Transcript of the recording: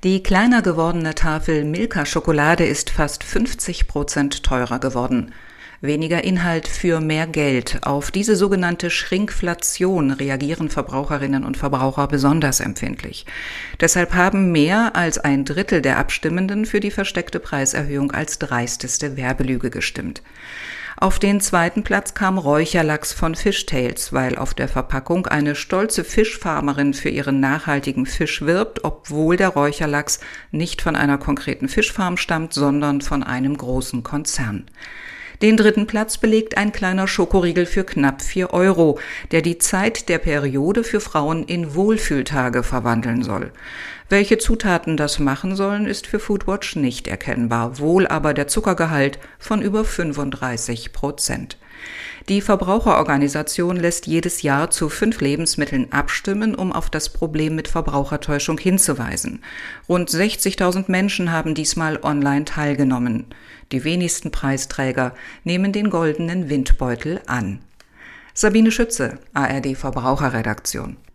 Die kleiner gewordene Tafel Milka-Schokolade ist fast 50% teurer geworden. Weniger Inhalt für mehr Geld. Auf diese sogenannte Schrinkflation reagieren Verbraucherinnen und Verbraucher besonders empfindlich. Deshalb haben mehr als ein Drittel der Abstimmenden für die versteckte Preiserhöhung als dreisteste Werbelüge gestimmt. Auf den zweiten Platz kam Räucherlachs von Fishtails, weil auf der Verpackung eine stolze Fischfarmerin für ihren nachhaltigen Fisch wirbt, obwohl der Räucherlachs nicht von einer konkreten Fischfarm stammt, sondern von einem großen Konzern. Den dritten Platz belegt ein kleiner Schokoriegel für knapp 4 €, der die Zeit der Periode für Frauen in Wohlfühltage verwandeln soll. Welche Zutaten das machen sollen, ist für Foodwatch nicht erkennbar, wohl aber der Zuckergehalt von über 35%. Die Verbraucherorganisation lässt jedes Jahr zu 5 Lebensmitteln abstimmen, um auf das Problem mit Verbrauchertäuschung hinzuweisen. Rund 60.000 Menschen haben diesmal online teilgenommen. Die wenigsten Preisträger nehmen den goldenen Windbeutel an. Sabine Schütze, ARD Verbraucherredaktion.